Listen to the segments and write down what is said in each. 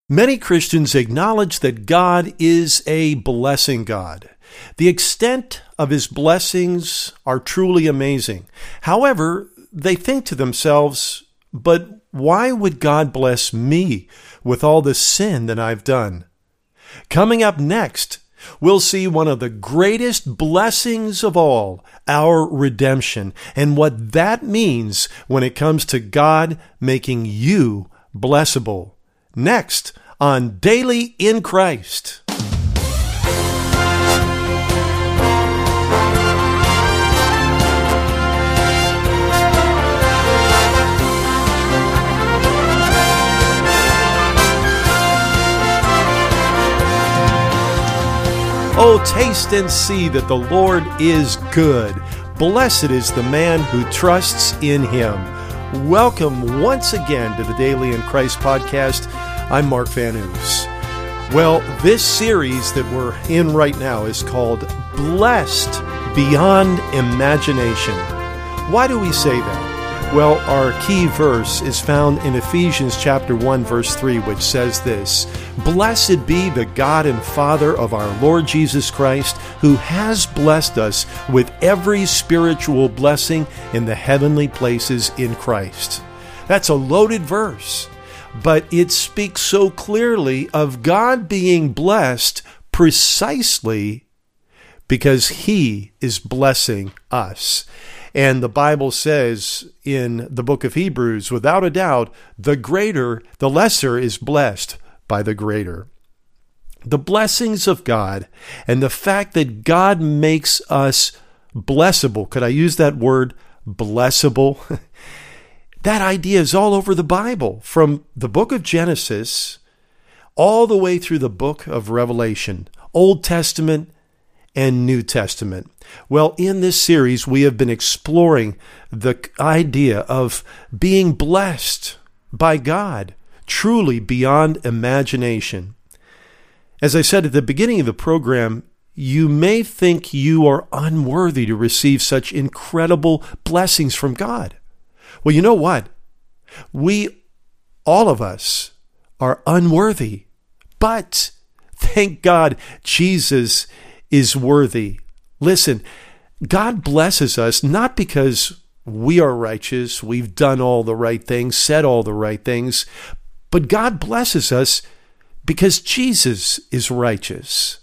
Many Christians acknowledge that God is a blessing God. The extent of his blessings are truly amazing. However, they think to themselves, but why would God bless me with all the sin that I've done? Coming up next, we'll see one of the greatest blessings of all, our redemption, and what that means when it comes to God making you blessable. Next on Daily in Christ. Oh, taste and see that the Lord is good. Blessed is the man who trusts in him. Welcome once again to the Daily in Christ podcast. I'm Mark Van Oos. Well, this series that we're in right now is called Blessed Beyond Imagination. Why do we say that? Well, our key verse is found in Ephesians chapter 1, verse 3, which says this: Blessed be the God and Father of our Lord Jesus Christ, who has blessed us with every spiritual blessing in the heavenly places in Christ. That's a loaded verse, but it speaks so clearly of God being blessed precisely because He is blessing us. And the Bible says in the book of Hebrews, without a doubt, the lesser is blessed by the greater. The blessings of God and the fact that God makes us blessable. Could I use that word, blessable? That idea is all over the Bible, from the book of Genesis all the way through the book of Revelation, Old Testament and New Testament. Well, in this series, we have been exploring the idea of being blessed by God, truly beyond imagination. As I said at the beginning of the program, you may think you are unworthy to receive such incredible blessings from God. Well, you know what? All of us, are unworthy, but thank God Jesus is worthy. Listen, God blesses us not because we are righteous, we've done all the right things, said all the right things, but God blesses us because Jesus is righteous.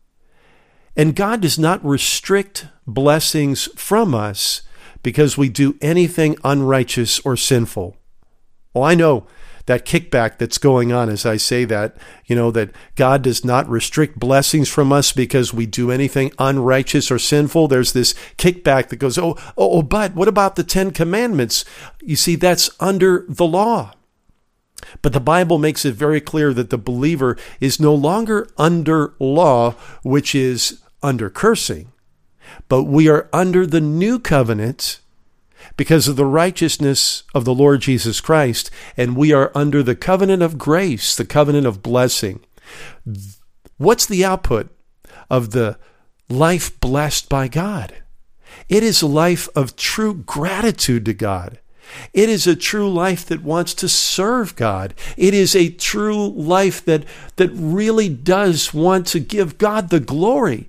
And God does not restrict blessings from us because we do anything unrighteous or sinful. Well, I know that kickback that's going on as I say that, that God does not restrict blessings from us because we do anything unrighteous or sinful. There's this kickback that goes, but what about the 10 Commandments? You see, that's under the law. But the Bible makes it very clear that the believer is no longer under law, which is under cursing, but we are under the new covenant because of the righteousness of the Lord Jesus Christ, and we are under the covenant of grace, the covenant of blessing. What's the output of the life blessed by God? It is a life of true gratitude to God. It is a true life that wants to serve God. It is a true life that really does want to give God the glory.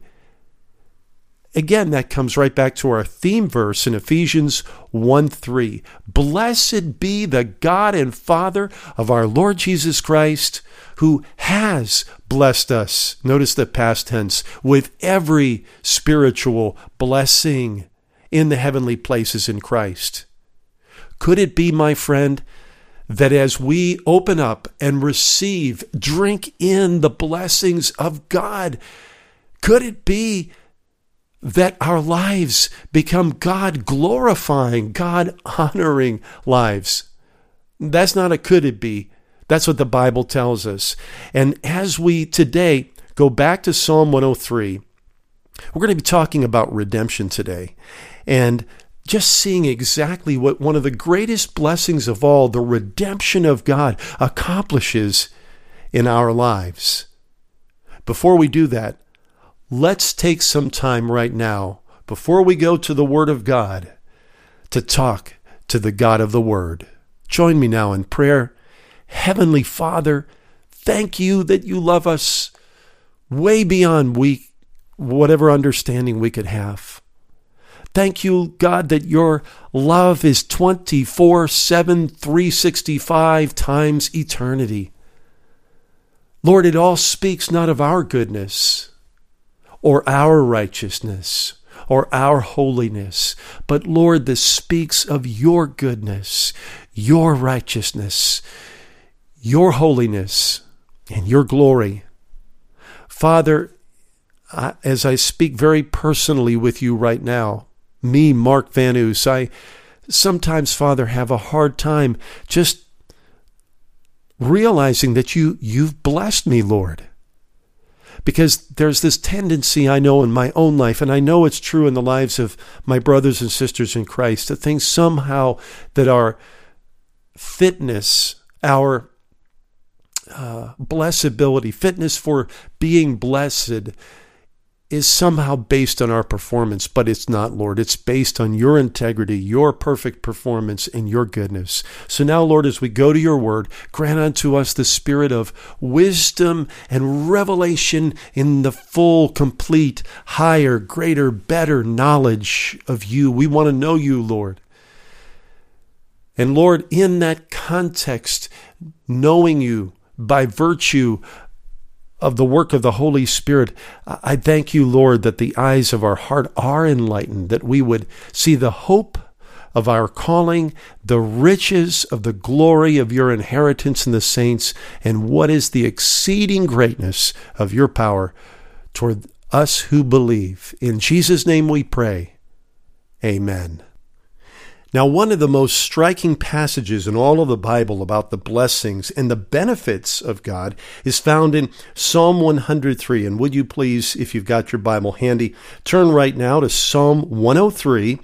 Again, that comes right back to our theme verse in Ephesians 1:3. Blessed be the God and Father of our Lord Jesus Christ, who has blessed us, notice the past tense, with every spiritual blessing in the heavenly places in Christ. Could it be, my friend, that as we open up and receive, drink in the blessings of God, could it be that our lives become God-glorifying, God-honoring lives? That's not a could it be. That's what the Bible tells us. And as we today go back to Psalm 103, we're going to be talking about redemption today. And just seeing exactly what one of the greatest blessings of all, the redemption of God, accomplishes in our lives. Before we do that, let's take some time right now, before we go to the Word of God, to talk to the God of the Word. Join me now in prayer. Heavenly Father, Thank you that you love us way beyond whatever understanding we could have. Thank you, God, that your love is 24/7, 365 times eternity. Lord, it all speaks not of our goodness or our righteousness or our holiness, but Lord, this speaks of your goodness, your righteousness, your holiness, and your glory. Father, as I speak very personally with you right now, me, Mark Van Oos, I sometimes, Father, have a hard time just realizing that you've blessed me, Lord. Because there's this tendency I know in my own life, and I know it's true in the lives of my brothers and sisters in Christ, to think somehow that our fitness, our blessability, fitness for being blessed is somehow based on our performance, but it's not, Lord. It's based on your integrity, your perfect performance, and your goodness. So now, Lord, as we go to your word, grant unto us the spirit of wisdom and revelation in the full, complete, higher, greater, better knowledge of you. We want to know you, Lord. And Lord, in that context, knowing you by virtue of the work of the Holy Spirit, I thank you, Lord, that the eyes of our heart are enlightened, that we would see the hope of our calling, the riches of the glory of your inheritance in the saints, and what is the exceeding greatness of your power toward us who believe. In Jesus' name we pray. Amen. Now, one of the most striking passages in all of the Bible about the blessings and the benefits of God is found in Psalm 103. And would you please, if you've got your Bible handy, turn right now to Psalm 103,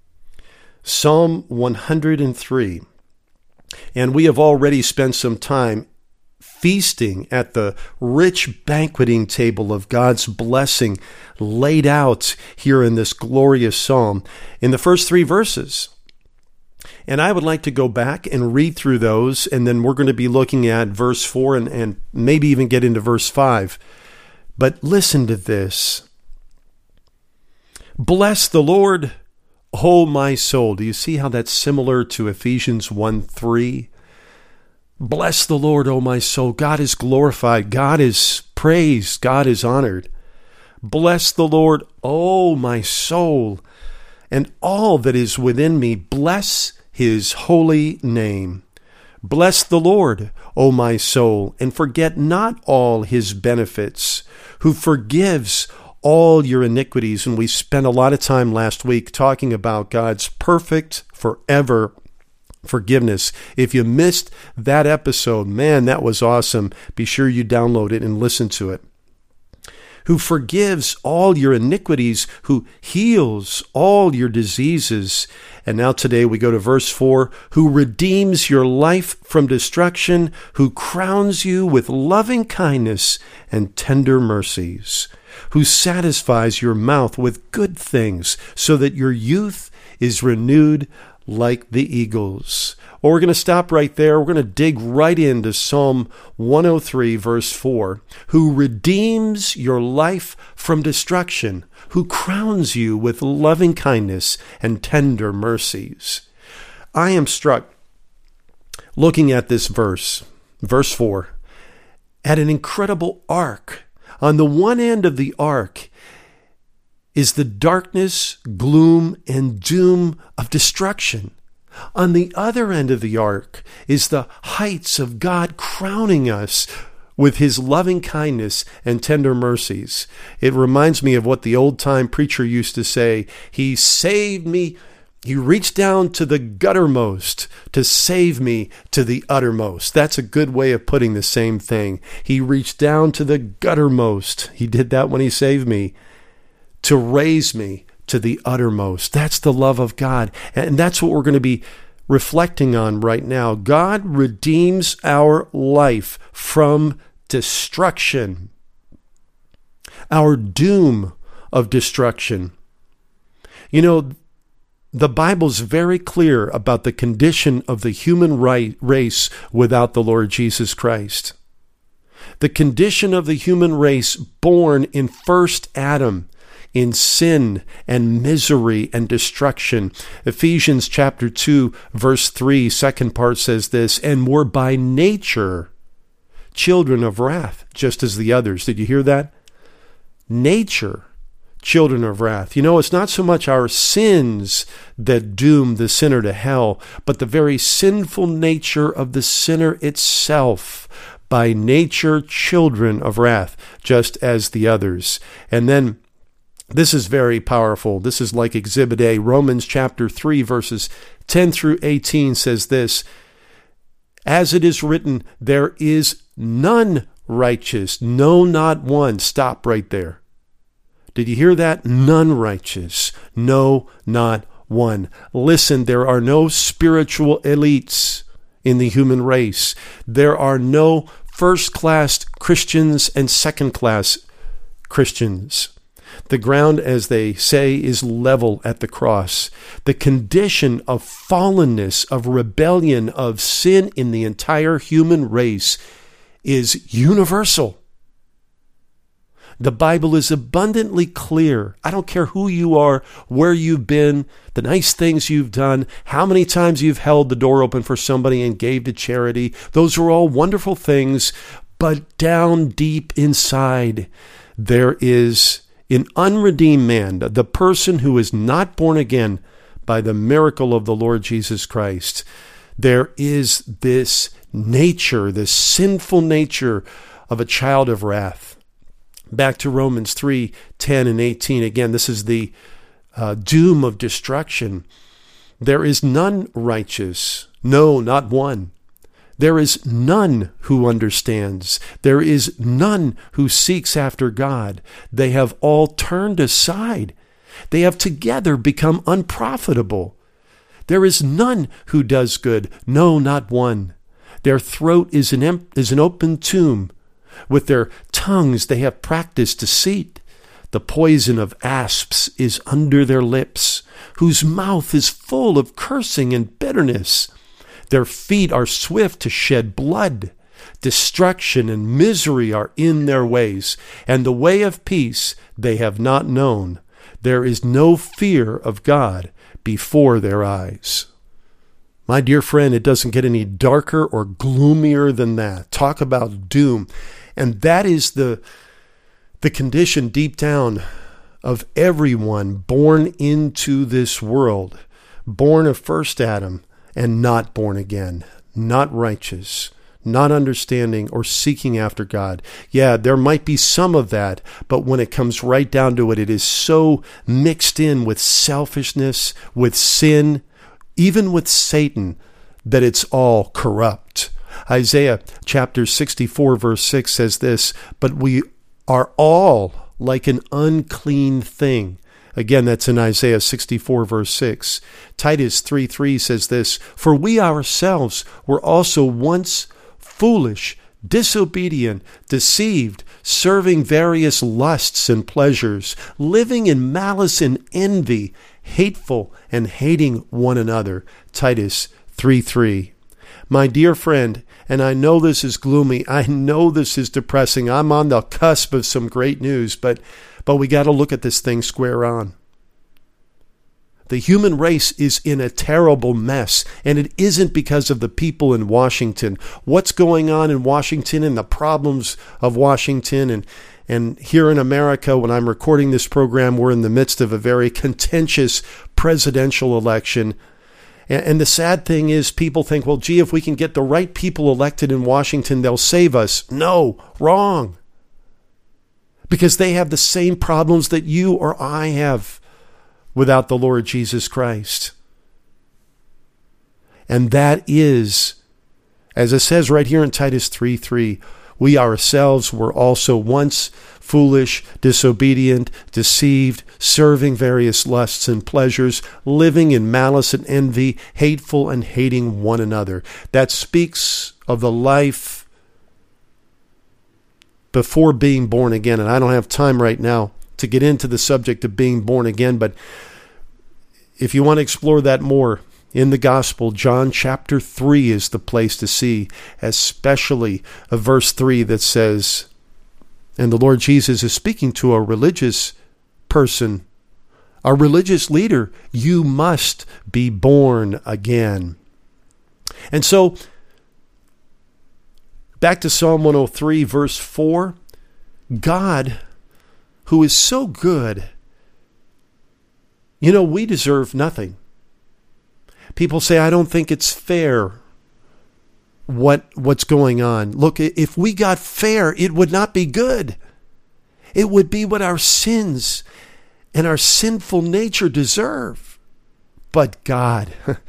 Psalm 103. And we have already spent some time feasting at the rich banqueting table of God's blessing laid out here in this glorious psalm in the first 3 verses. And I would like to go back and read through those, and then we're going to be looking at verse 4 and maybe even get into verse 5. But listen to this. Bless the Lord, O my soul. Do you see how that's similar to Ephesians 1:3? Bless the Lord, O my soul. God is glorified. God is praised. God is honored. Bless the Lord, O my soul, and all that is within me. Bless his holy name. Bless the Lord, O my soul, and forget not all his benefits, who forgives all your iniquities. And we spent a lot of time last week talking about God's perfect, forever forgiveness. If you missed that episode, man, that was awesome. Be sure you download it and listen to it. Who forgives all your iniquities, who heals all your diseases. And now today we go to verse 4, who redeems your life from destruction, who crowns you with loving kindness and tender mercies, who satisfies your mouth with good things, so that your youth is renewed like the eagles. Well, we're going to stop right there. We're going to dig right into Psalm 103, verse 4. Who redeems your life from destruction, who crowns you with loving kindness and tender mercies. I am struck looking at this verse 4, at an incredible arc. On the one end of the arc is the darkness, gloom, and doom of destruction. On the other end of the arc is the heights of God crowning us with his loving kindness and tender mercies. It reminds me of what the old-time preacher used to say. He saved me. He reached down to the guttermost to save me to the uttermost. That's a good way of putting the same thing. He reached down to the guttermost. He did that when he saved me, to raise me to the uttermost. That's the love of God. And that's what we're going to be reflecting on right now. God redeems our life from destruction, our doom of destruction. You know, the Bible's very clear about the condition of the human race without the Lord Jesus Christ. The condition of the human race born in first Adam, in sin and misery and destruction. Ephesians chapter 2, verse 3, second part says this, and were by nature children of wrath, just as the others. Did you hear that? Nature, children of wrath. You know, it's not so much our sins that doom the sinner to hell, but the very sinful nature of the sinner itself. By nature, children of wrath, just as the others. And then, this is very powerful. This is like Exhibit A. Romans chapter 3, verses 10 through 18 says this, as it is written, there is none righteous, no, not one. Stop right there. Did you hear that? None righteous, no, not one. Listen, there are no spiritual elites in the human race. There are no first-class Christians and second-class Christians. The ground, as they say, is level at the cross. The condition of fallenness, of rebellion, of sin in the entire human race is universal. The Bible is abundantly clear. I don't care who you are, where you've been, the nice things you've done, how many times you've held the door open for somebody and gave to charity. Those are all wonderful things, but down deep inside, there is an unredeemed man, the person who is not born again by the miracle of the Lord Jesus Christ. There is this nature, this sinful nature of a child of wrath. Back to Romans 3, 10 and 18. Again, this is the doom of destruction. There is none righteous, no, not one. There is none who understands. There is none who seeks after God. They have all turned aside. They have together become unprofitable. There is none who does good, no, not one. Their throat is an open tomb. With their tongues they have practiced deceit. The poison of asps is under their lips, whose mouth is full of cursing and bitterness. Their feet are swift to shed blood. Destruction and misery are in their ways, and the way of peace they have not known. There is no fear of God before their eyes. My dear friend, it doesn't get any darker or gloomier than that. Talk about doom. And that is the condition deep down of everyone born into this world, born of first Adam and not born again, not righteous, not understanding or seeking after God. Yeah, there might be some of that, but when it comes right down to it, it is so mixed in with selfishness, with sin, even with Satan, that it's all corrupt. Isaiah chapter 64 verse 6 says this, but we are all like an unclean thing. Again, that's in Isaiah 64 verse 6. Titus 3:3 says this, for we ourselves were also once foolish, disobedient, deceived, serving various lusts and pleasures, living in malice and envy, hateful and hating one another. Titus 3:3. My dear friend, and I know this is gloomy, I know this is depressing, I'm on the cusp of some great news, but we got to look at this thing square on. The human race is in a terrible mess, and it isn't because of the people in Washington. What's going on in Washington and the problems of Washington and here in America, when I'm recording this program, we're in the midst of a very contentious presidential election. And the sad thing is people think, well, gee, if we can get the right people elected in Washington, they'll save us. No, wrong. Because they have the same problems that you or I have without the Lord Jesus Christ. And that is, as it says right here in Titus 3:3, we ourselves were also once foolish, disobedient, deceived, serving various lusts and pleasures, living in malice and envy, hateful and hating one another. That speaks of the life before being born again. And I don't have time right now to get into the subject of being born again, but if you want to explore that more, in the gospel, John chapter 3 is the place to see, especially verse 3 that says, and the Lord Jesus is speaking to a religious person, a religious leader, you must be born again. And so, back to Psalm 103, verse 4, God, who is so good, we deserve nothing. People say, I don't think it's fair what's going on. Look, if we got fair, it would not be good. It would be what our sins and our sinful nature deserve. But God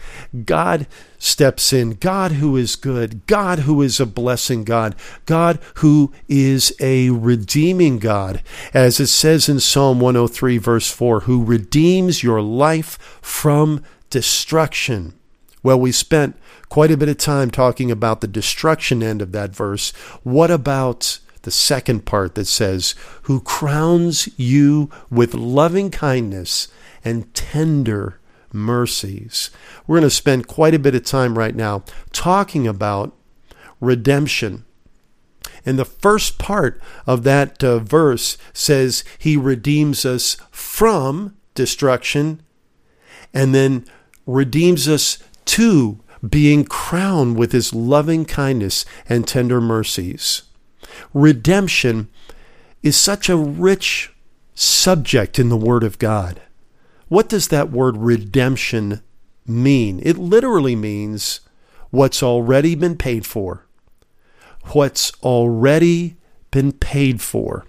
steps in. God who is good. God who is a blessing God. God who is a redeeming God. As it says in Psalm 103, verse 4, who redeems your life from destruction. Well, we spent quite a bit of time talking about the destruction end of that verse. What about the second part that says, who crowns you with loving kindness and tender mercies? We're going to spend quite a bit of time right now talking about redemption. And the first part of that verse says he redeems us from destruction and then redeems us to being crowned with his loving kindness and tender mercies. Redemption is such a rich subject in the Word of God. What does that word redemption mean? It literally means what's already been paid for. What's already been paid for.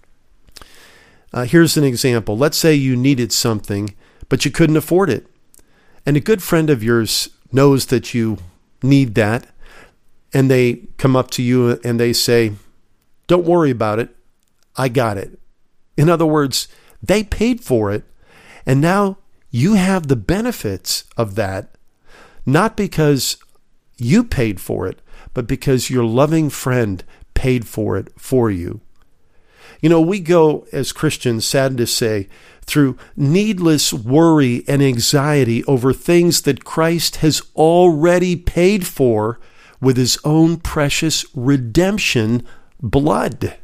Here's an example. Let's say you needed something, but you couldn't afford it. And a good friend of yours knows that you need that, and they come up to you and they say, don't worry about it, I got it. In other words, they paid for it, and now you have the benefits of that, not because you paid for it, but because your loving friend paid for it for you. We go as Christians, sad to say, through needless worry and anxiety over things that Christ has already paid for with his own precious redemption blood.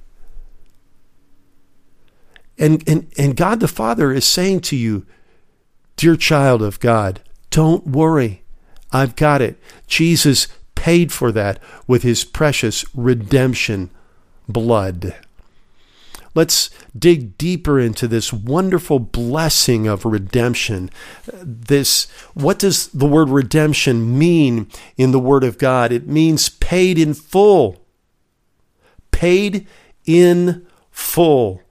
And God the Father is saying to you, dear child of God, don't worry. I've got it. Jesus paid for that with his precious redemption blood. Let's dig deeper into this wonderful blessing of redemption. What does the word redemption mean in the Word of God? It means paid in full. Paid in full.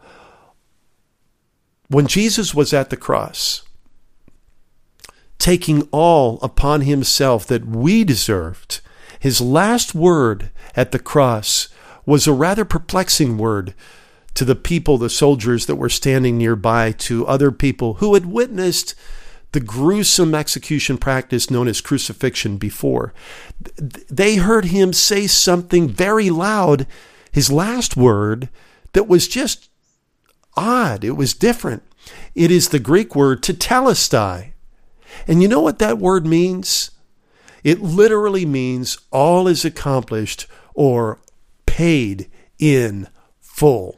When Jesus was at the cross, taking all upon himself that we deserved, his last word at the cross was a rather perplexing word to the people, the soldiers that were standing nearby, to other people who had witnessed the gruesome execution practice known as crucifixion before. They heard him say something very loud, his last word, that was just odd. It was different. It is the Greek word tetelestai. And you know what that word means? It literally means all is accomplished or paid in full.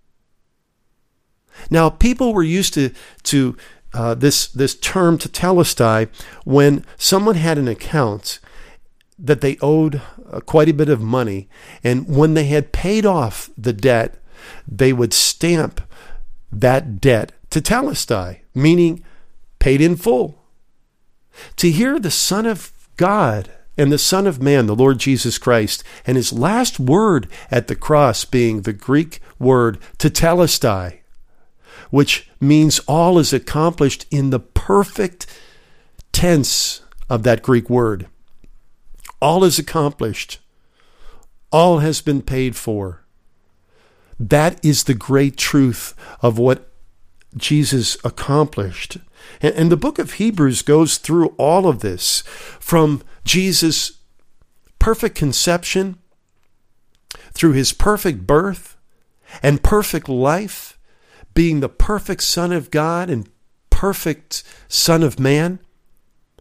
Now, people were used to this term tetelestai when someone had an account that they owed quite a bit of money, and when they had paid off the debt, they would stamp that debt tetelestai, meaning paid in full. To hear the Son of God and the Son of Man, the Lord Jesus Christ, and his last word at the cross being the Greek word tetelestai, which means all is accomplished in the perfect tense of that Greek word. All is accomplished. All has been paid for. That is the great truth of what Jesus accomplished. And the book of Hebrews goes through all of this, from Jesus' perfect conception, through his perfect birth and perfect life, being the perfect Son of God and perfect Son of Man,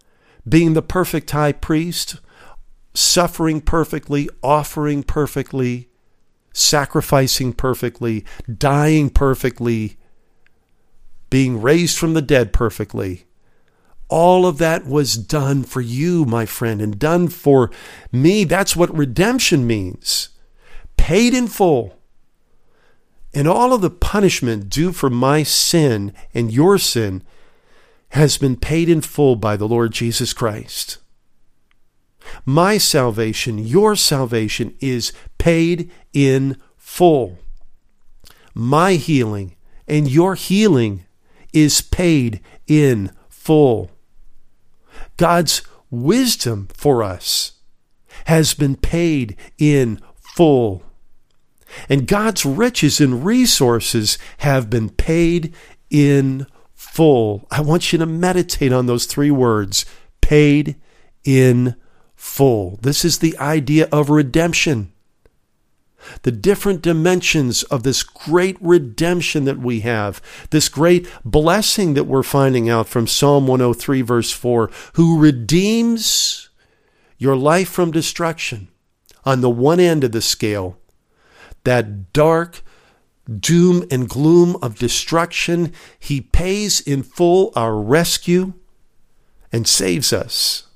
being the perfect high priest, suffering perfectly, offering perfectly, sacrificing perfectly, dying perfectly, being raised from the dead perfectly. All of that was done for you, my friend, and done for me. That's what redemption means. Paid in full. And all of the punishment due for my sin and your sin has been paid in full by the Lord Jesus Christ. My salvation, your salvation, is paid in full. My healing and your healing is paid in full. God's wisdom for us has been paid in full. And God's riches and resources have been paid in full. I want you to meditate on those three words, paid in full. This is the idea of redemption. The different dimensions of this great redemption that we have, this great blessing that we're finding out from Psalm 103 verse 4, who redeems your life from destruction on the one end of the scale, that dark doom and gloom of destruction, he pays in full our rescue and saves us.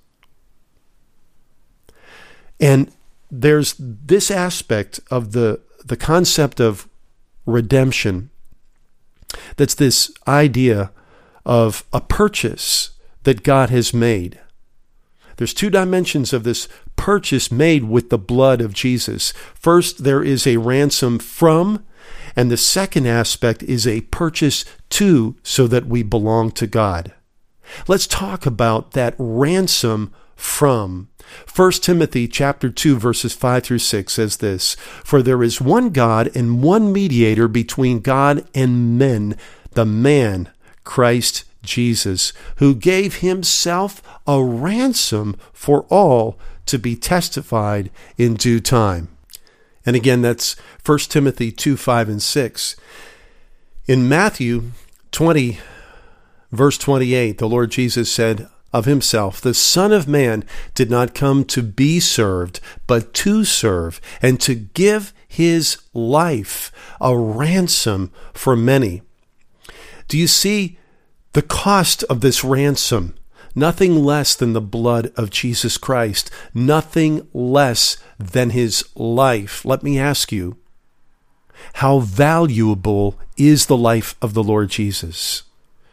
And there's this aspect of the concept of redemption. That's this idea of a purchase that God has made. There's two dimensions of this purchase made with the blood of Jesus. First, there is a ransom from, and the second aspect is a purchase to, so that we belong to God. Let's talk about that ransom from. 1 Timothy chapter 2 verses 5 through 6 says this, "For there is one God and one mediator between God and men, the man, Christ Jesus, who gave himself a ransom for all to be testified in due time." And again, that's 1 Timothy 2, 5, and 6. In Matthew 20, verse 28, the Lord Jesus said of himself, "The Son of Man did not come to be served, but to serve, and to give his life a ransom for many." Do you see the cost of this ransom? Nothing less than the blood of Jesus Christ, nothing less than his life. Let me ask you, how valuable is the life of the Lord Jesus?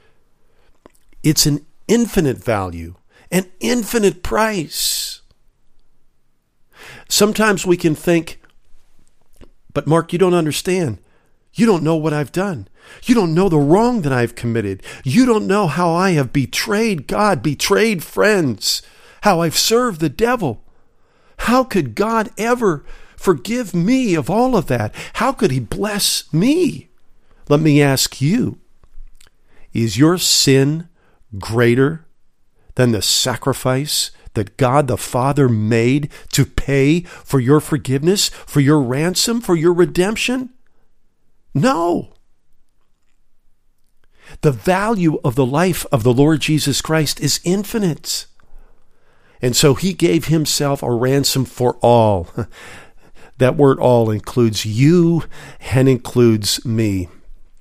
It's an infinite value, an infinite price. Sometimes we can think, but Mark, you don't understand. You don't know what I've done. You don't know the wrong that I've committed. You don't know how I have betrayed God, betrayed friends, how I've served the devil. How could God ever forgive me of all of that? How could he bless me? Let me ask you, is your sin greater than the sacrifice that God the Father made to pay for your forgiveness, for your ransom, for your redemption? No. The value of the life of the Lord Jesus Christ is infinite. And so he gave himself a ransom for all. That word all includes you and includes me.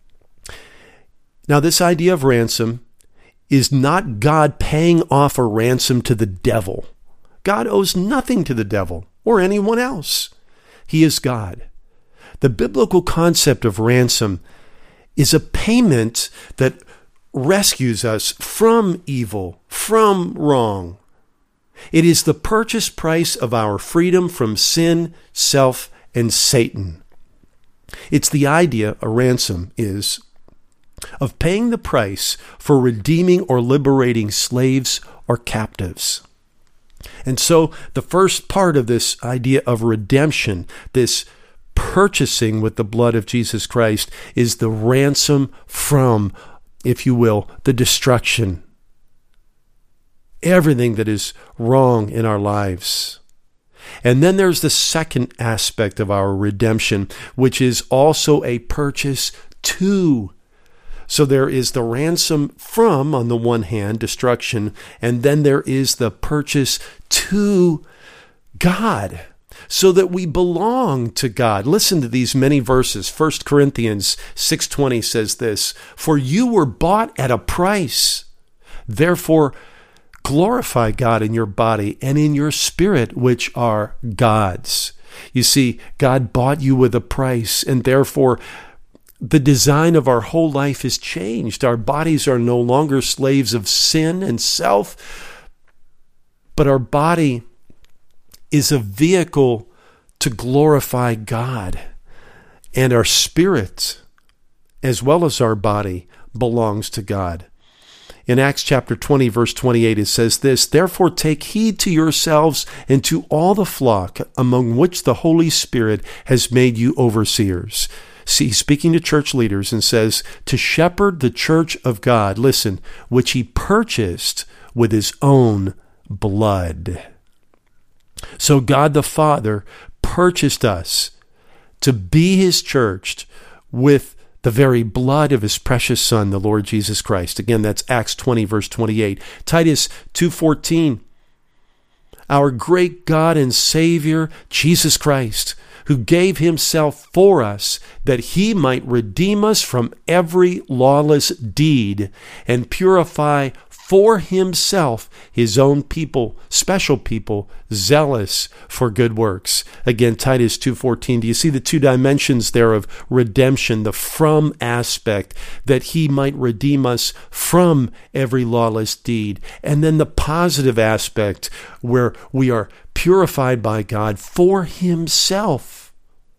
Now, this idea of ransom is not God paying off a ransom to the devil. God owes nothing to the devil or anyone else. He is God. The biblical concept of ransom is a payment that rescues us from evil, from wrong. It is the purchase price of our freedom from sin, self, and Satan. It's the idea, a ransom is, of paying the price for redeeming or liberating slaves or captives. And so the first part of this idea of redemption, this purchasing with the blood of Jesus Christ, is the ransom from, if you will, the destruction. Everything that is wrong in our lives. And then there's the second aspect of our redemption, which is also a purchase to. So there is the ransom from, on the one hand, destruction, and then there is the purchase to God, so that we belong to God. Listen to these many verses. 1 Corinthians 6:20 says this, "For you were bought at a price. Therefore, glorify God in your body and in your spirit, which are God's." You see, God bought you with a price, and therefore the design of our whole life is changed. Our bodies are no longer slaves of sin and self, but our body is a vehicle to glorify God. And our spirit, as well as our body, belongs to God. In Acts chapter 20, verse 28, it says this, "Therefore take heed to yourselves and to all the flock among which the Holy Spirit has made you overseers." See, speaking to church leaders, and says, "To shepherd the church of God," listen, "which he purchased with his own blood." So God the Father purchased us to be his church with the very blood of his precious Son, the Lord Jesus Christ. Again, that's Acts 20, verse 28. Titus 2:14, "Our great God and Savior, Jesus Christ, who gave himself for us, that he might redeem us from every lawless deed and purify for himself his own people, special people, zealous for good works." Again, Titus 2:14. Do you see the two dimensions there of redemption? The from aspect, that he might redeem us from every lawless deed. And then the positive aspect, where we are purified by God for himself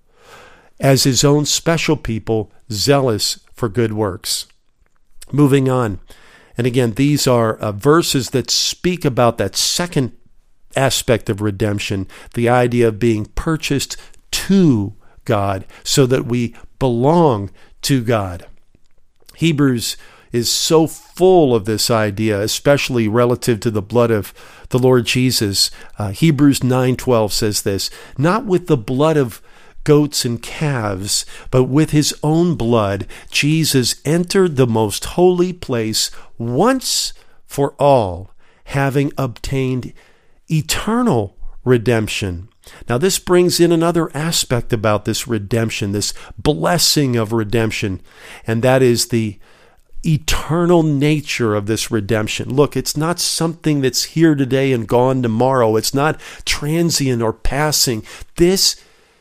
as his own special people, zealous for good works. Moving on. And again, these are verses that speak about that second aspect of redemption, the idea of being purchased to God so that we belong to God. Hebrews is so full of this idea, especially relative to the blood of the Lord Jesus. Hebrews 9:12 says this, "Not with the blood of goats and calves, but with his own blood, Jesus entered the most holy place once for all, having obtained eternal redemption." Now, this brings in another aspect about this redemption, this blessing of redemption, and that is the eternal nature of this redemption. Look, it's not something that's here today and gone tomorrow. It's not transient or passing. This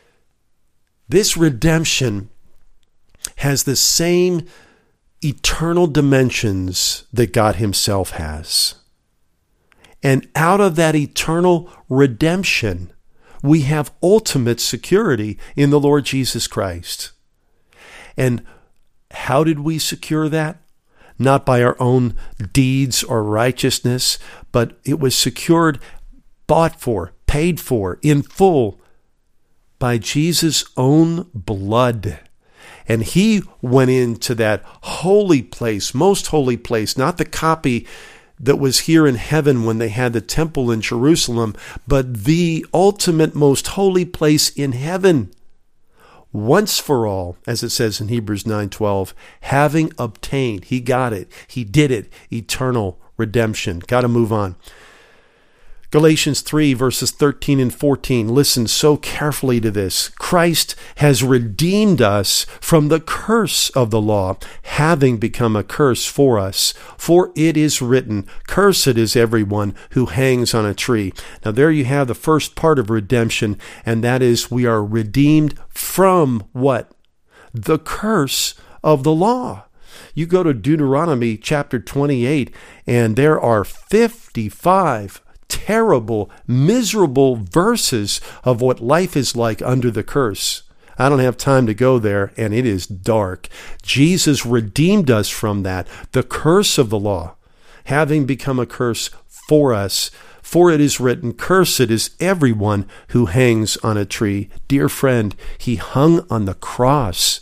redemption has the same eternal dimensions that God himself has. And out of that eternal redemption, we have ultimate security in the Lord Jesus Christ. And how did we secure that? Not by our own deeds or righteousness, but it was secured, bought for, paid for in full by Jesus' own blood. And he went into that holy place, most holy place, not the copy that was here in heaven when they had the temple in Jerusalem, but the ultimate most holy place in heaven, once for all, as it says in Hebrews 9:12, having obtained, he got it, he did it, eternal redemption. Got to move on. Galatians 3, verses 13 and 14. Listen so carefully to this. "Christ has redeemed us from the curse of the law, having become a curse for us. For it is written, 'Cursed is everyone who hangs on a tree.'" Now there you have the first part of redemption, and that is we are redeemed from what? The curse of the law. You go to Deuteronomy chapter 28, and there are 55 terrible, miserable verses of what life is like under the curse. I don't have time to go there, and it is dark. Jesus redeemed us from that, the curse of the law, having become a curse for us. For it is written, "Cursed is everyone who hangs on a tree." Dear friend, he hung on the cross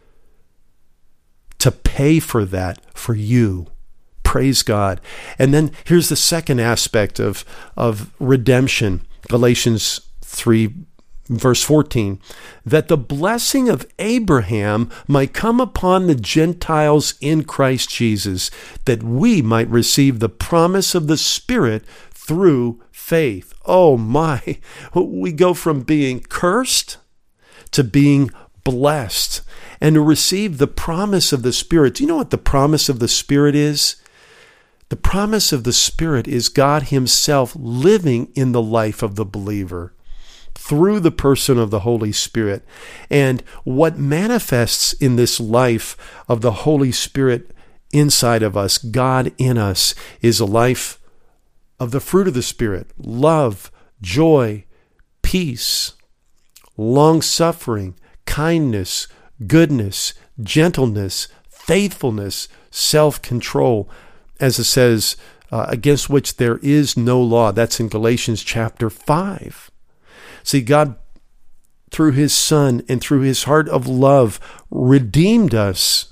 to pay for that for you. Praise God. And then here's the second aspect of redemption. Galatians 3, Verse 14, that the blessing of Abraham might come upon the Gentiles in Christ Jesus, that we might receive the promise of the Spirit through faith. Oh my, we go from being cursed to being blessed and to receive the promise of the Spirit. Do you know what the promise of the Spirit is? The promise of the Spirit is God Himself living in the life of the believer through the person of the Holy Spirit. And what manifests in this life of the Holy Spirit inside of us, God in us, is a life of the fruit of the Spirit: love, joy, peace, long-suffering, kindness, goodness, gentleness, faithfulness, self-control, as it says, against which there is no law. That's in Galatians chapter 5. See, God, through His Son and through His heart of love, redeemed us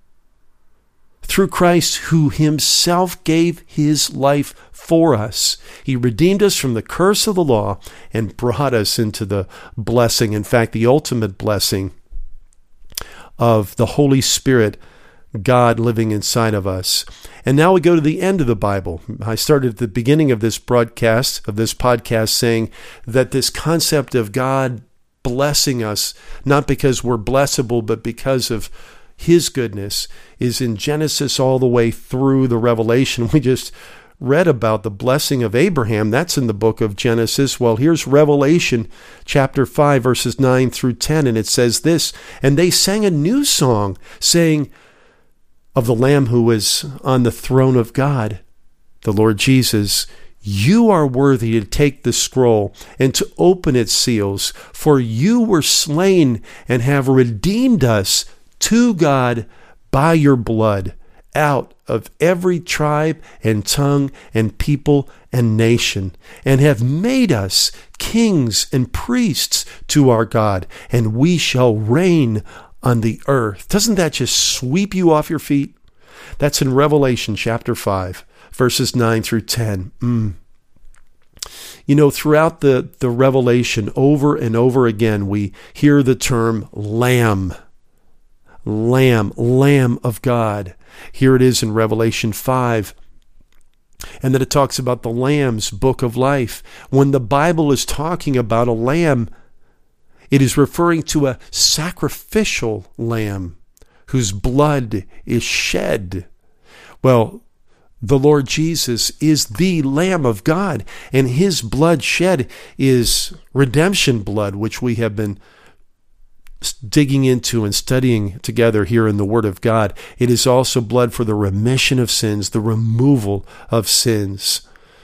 through Christ, who Himself gave His life for us. He redeemed us from the curse of the law and brought us into the blessing, in fact, the ultimate blessing of the Holy Spirit, God living inside of us. And now we go to the end of the Bible. I started at the beginning of this podcast, saying that this concept of God blessing us, not because we're blessable, but because of His goodness, is in Genesis all the way through the Revelation. We just read about the blessing of Abraham. That's in the book of Genesis. Well, here's Revelation chapter 5, verses 9 through 10, and it says this, "And they sang a new song, saying, of the Lamb who was on the throne of God, the Lord Jesus, you are worthy to take the scroll and to open its seals, for you were slain and have redeemed us to God by your blood out of every tribe and tongue and people and nation, and have made us kings and priests to our God, and we shall reign on the earth." Doesn't that just sweep you off your feet? That's in Revelation chapter 5, verses 9 through 10. You know, throughout the Revelation, over and over again, we hear the term Lamb. Lamb, Lamb of God. Here it is in Revelation 5. And then it talks about the Lamb's book of life. When the Bible is talking about a lamb, it is referring to a sacrificial lamb whose blood is shed. Well, the Lord Jesus is the Lamb of God, and His blood shed is redemption blood, which we have been digging into and studying together here in the Word of God. It is also blood for the remission of sins, the removal of sins.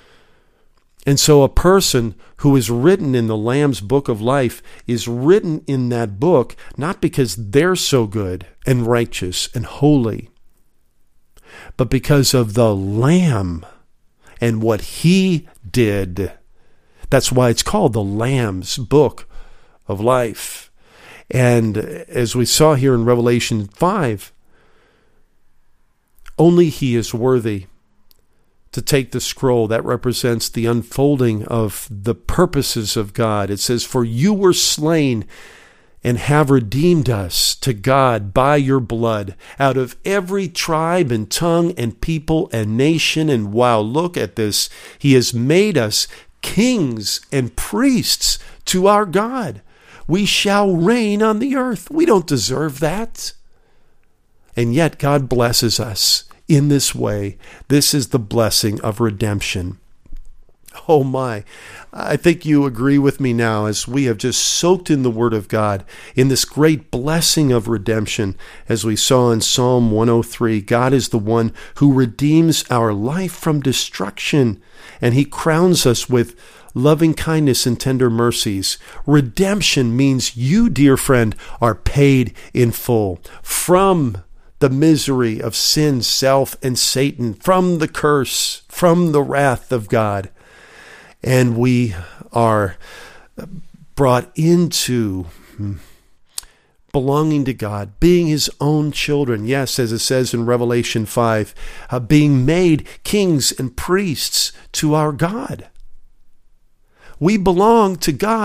And so a person who is written in the Lamb's book of life is written in that book not because they're so good and righteous and holy, but because of the Lamb and what He did. That's why it's called the Lamb's book of life. And as we saw here in Revelation 5, only He is worthy to take the scroll that represents the unfolding of the purposes of God. It says, "For you were slain and have redeemed us to God by your blood out of every tribe and tongue and people and nation." And wow, look at this. He has made us kings and priests to our God. We shall reign on the earth. We don't deserve that. And yet God blesses us in this way. This is the blessing of redemption. Oh my, I think you agree with me now as we have just soaked in the Word of God in this great blessing of redemption. As we saw in Psalm 103, God is the one who redeems our life from destruction, and He crowns us with loving kindness and tender mercies. Redemption means you, dear friend, are paid in full from the misery of sin, self, and Satan, from the curse, from the wrath of God. And we are brought into belonging to God, being His own children. Yes, as it says in Revelation 5, being made kings and priests to our God. We belong to God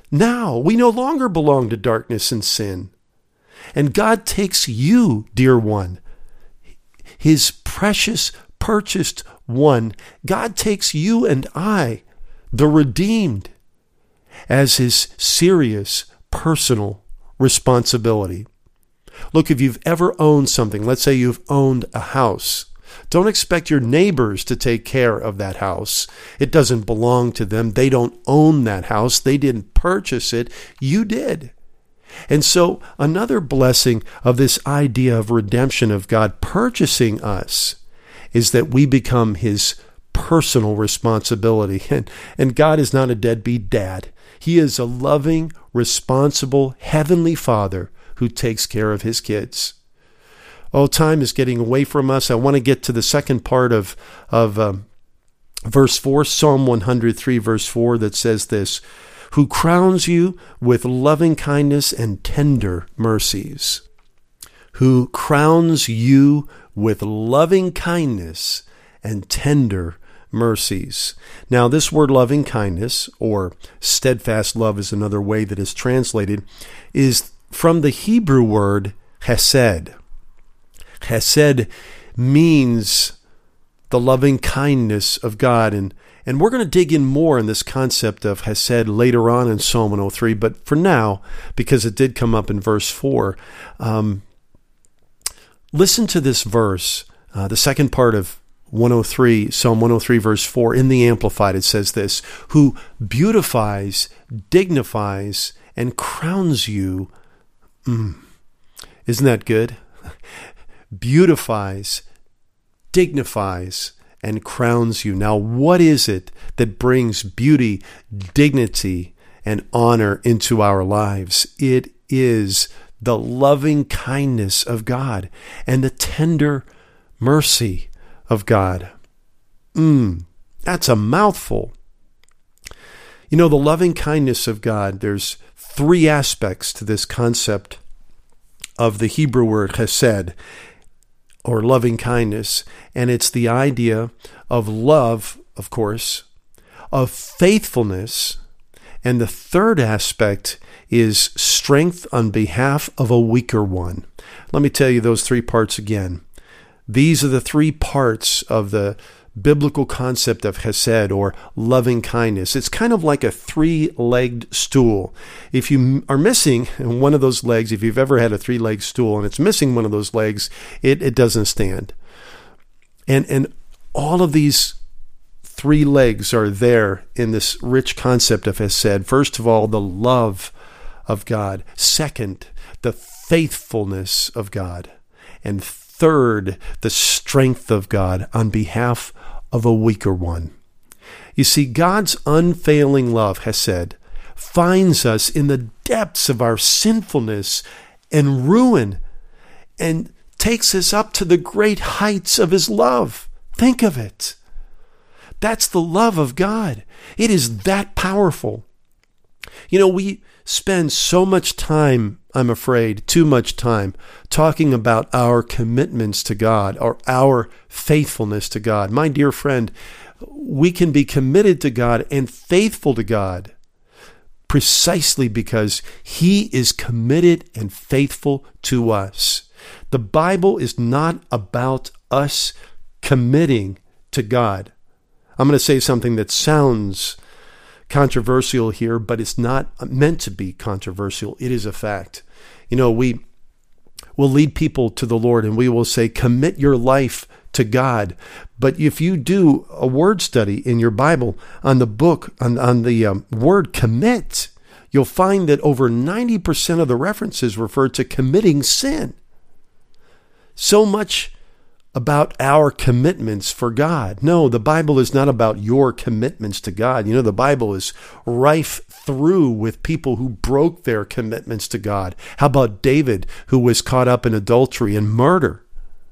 Now we no longer belong to darkness and sin. And God takes you, dear one, his precious, purchased one. God takes you and I, the redeemed, as his serious, personal responsibility. Look, if you've ever owned something, let's say you've owned a house, don't expect your neighbors to take care of that house. It doesn't belong to them. They don't own that house. They didn't purchase it. You did. And so another blessing of this idea of redemption, of God purchasing us, is that we become his personal responsibility. And God is not a deadbeat dad. He is a loving, responsible, heavenly Father who takes care of his kids. Oh, time is getting away from us. I want to get to the second part of verse 4, Psalm 103, verse 4, that says this: who crowns you with loving kindness and tender mercies. Who crowns you with loving kindness and tender mercies. Now, this word loving kindness, or steadfast love is another way that is translated, is from the Hebrew word hesed. Hesed means the loving kindness of God. And we're going to dig in more in this concept of hesed later on in Psalm 103. But for now, because it did come up in verse 4, listen to this verse, the second part of 103, Psalm 103, verse 4. In the Amplified, it says this: who beautifies, dignifies, and crowns you. Isn't that good? Beautifies, dignifies, and crowns you. Now, what is it that brings beauty, dignity, and honor into our lives? It is the loving kindness of God and the tender mercy of God. That's a mouthful. You know, the loving kindness of God, there's three aspects to this concept of the Hebrew word hesed, or loving kindness. And it's the idea of love, of course, of faithfulness, and the third aspect is strength on behalf of a weaker one. Let me tell you those three parts again. These are the three parts of the biblical concept of hesed, or loving kindness. It's kind of like a three-legged stool. If you are missing one of those legs, if you've ever had a three-legged stool and it's missing one of those legs, it doesn't stand. And all of these three legs are there in this rich concept of hesed. First of all, the love of God. Second, the faithfulness of God. And third, the strength of God on behalf of a weaker one. You see, God's unfailing love, hesed, finds us in the depths of our sinfulness and ruin and takes us up to the great heights of his love. Think of it. That's the love of God. It is that powerful. You know, we spend so much time, I'm afraid, too much time, talking about our commitments to God or our faithfulness to God. My dear friend, we can be committed to God and faithful to God precisely because he is committed and faithful to us. The Bible is not about us committing to God. I'm going to say something that sounds controversial here, but it's not meant to be controversial. It is a fact. You know, we will lead people to the Lord and we will say, commit your life to God. But if you do a word study in your Bible on the book, on the word commit, you'll find that over 90% of the references refer to committing sin. So much about our commitments for God. No, the Bible is not about your commitments to God. You know, the Bible is rife through with people who broke their commitments to God. How about David, who was caught up in adultery and murder?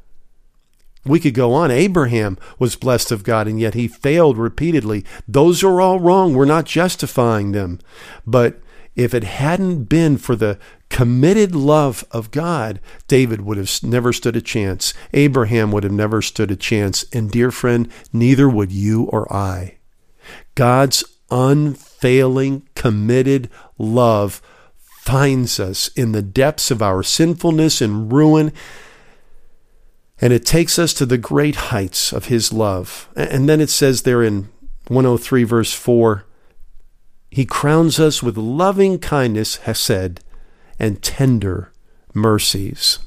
We could go on. Abraham was blessed of God, and yet he failed repeatedly. Those are all wrong. We're not justifying them. But if it hadn't been for the committed love of God, David would have never stood a chance. Abraham would have never stood a chance. And dear friend, neither would you or I. God's unfailing unfailing, committed love finds us in the depths of our sinfulness and ruin, and it takes us to the great heights of his love. And then it says there in 103 verse 4, he crowns us with loving kindness, hesed, and tender mercies.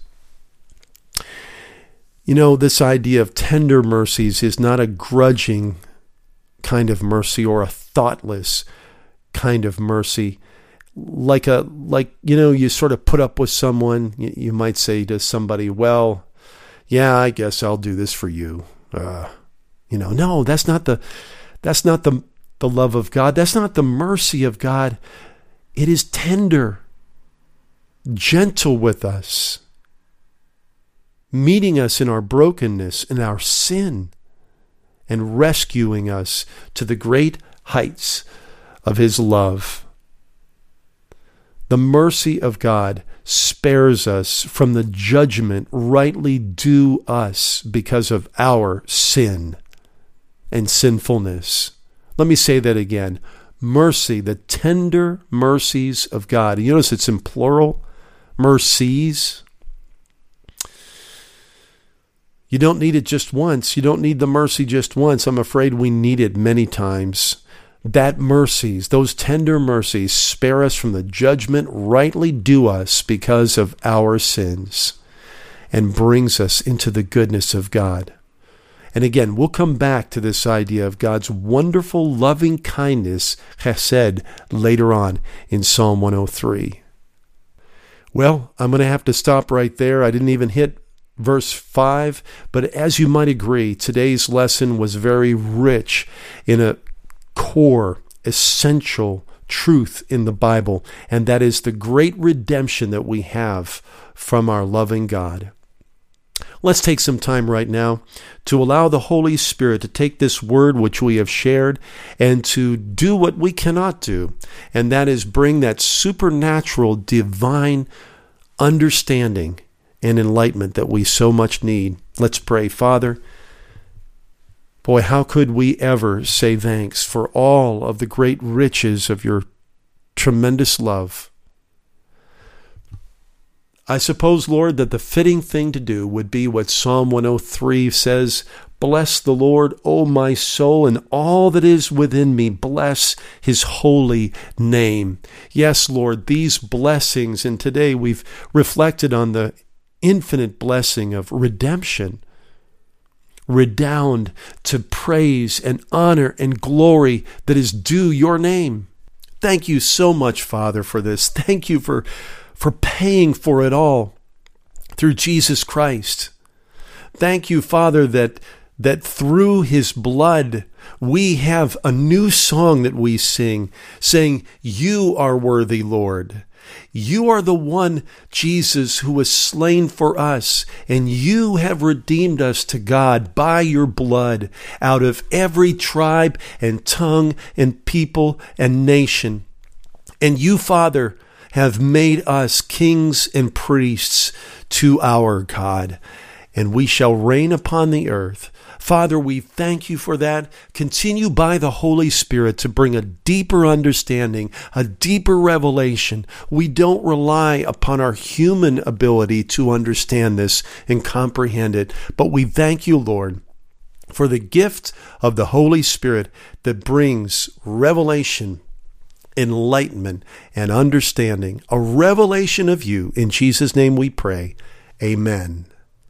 You know, this idea of tender mercies is not a grudging kind of mercy or a thoughtless kind of mercy. Like you sort of put up with someone. You might say to somebody, well, yeah, I guess I'll do this for you. No, that's not the love of God. That's not the mercy of God. It is tender, gentle with us, meeting us in our brokenness and our sin, and rescuing us to the great heights of his love. The mercy of God spares us from the judgment rightly due us because of our sin and sinfulness. Let me say that again. Mercy, the tender mercies of God. You notice it's in plural, mercies. You don't need it just once. You don't need the mercy just once. I'm afraid we need it many times. That mercies, those tender mercies, spare us from the judgment rightly due us because of our sins and brings us into the goodness of God. And again, we'll come back to this idea of God's wonderful loving kindness, chesed, later on in Psalm 103. Well, I'm going to have to stop right there. I didn't even hit verse 5, but as you might agree, today's lesson was very rich in a core, essential truth in the Bible, and that is the great redemption that we have from our loving God. Let's take some time right now to allow the Holy Spirit to take this word which we have shared and to do what we cannot do, and that is bring that supernatural, divine understanding and enlightenment that we so much need. Let's pray. Father, boy, how could we ever say thanks for all of the great riches of your tremendous love? I suppose, Lord, that the fitting thing to do would be what Psalm 103 says, "Bless the Lord, O my soul, and all that is within me. Bless his holy name." Yes, Lord, these blessings, and today we've reflected on the infinite blessing of redemption, redound to praise and honor and glory that is due your name. Thank you so much, Father, for this. Thank you for paying for it all through Jesus Christ. Thank you, Father, that through his blood we have a new song that we sing, saying, "You are worthy, Lord. You are the one, Jesus, who was slain for us, and you have redeemed us to God by your blood out of every tribe and tongue and people and nation. And you, Father, have made us kings and priests to our God, and we shall reign upon the earth." Father, we thank you for that. Continue by the Holy Spirit to bring a deeper understanding, a deeper revelation. We don't rely upon our human ability to understand this and comprehend it, but we thank you, Lord, for the gift of the Holy Spirit that brings revelation, enlightenment, and understanding. A revelation of you. In Jesus' name we pray. Amen.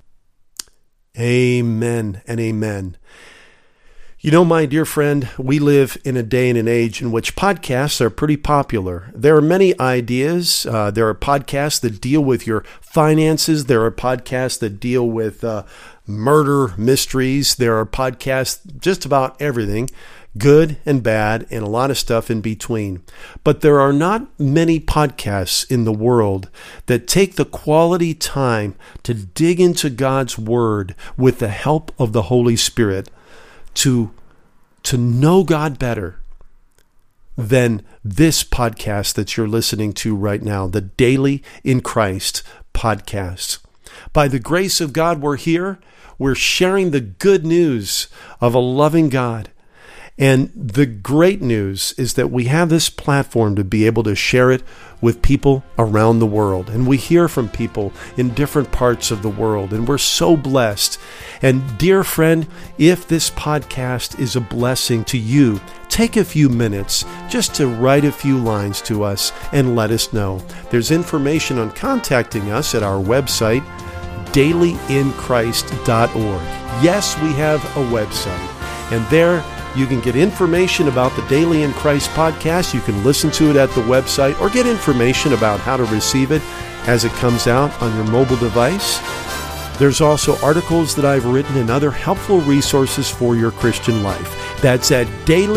Amen and amen. You know, my dear friend, we live in a day and an age in which podcasts are pretty popular. There are many ideas. There are podcasts that deal with your finances. There are podcasts that deal with murder mysteries. There are podcasts just about everything, good and bad, and a lot of stuff in between. But there are not many podcasts in the world that take the quality time to dig into God's Word with the help of the Holy Spirit to know God better than this podcast that you're listening to right now, the Daily in Christ podcast. By the grace of God, we're here. We're sharing the good news of a loving God. And the great news is that we have this platform to be able to share it with people around the world. And we hear from people in different parts of the world, and we're so blessed. And dear friend, if this podcast is a blessing to you, take a few minutes just to write a few lines to us and let us know. There's information on contacting us at our website, dailyinchrist.org. Yes, we have a website, and there you can get information about the Daily in Christ podcast. You can listen to it at the website or get information about how to receive it as it comes out on your mobile device. There's also articles that I've written and other helpful resources for your Christian life. That's at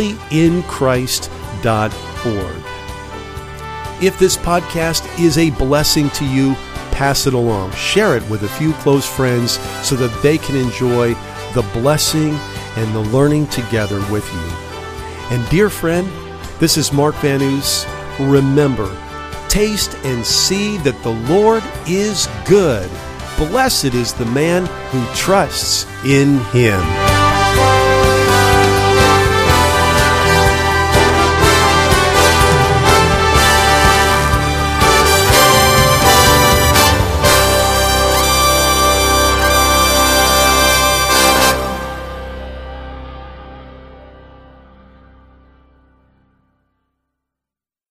dailyinchrist.org. If this podcast is a blessing to you, pass it along. Share it with a few close friends so that they can enjoy the blessing and the learning together with you. And dear friend, this is Mark Van Oos. Remember, taste and see that the Lord is good. Blessed is the man who trusts in Him.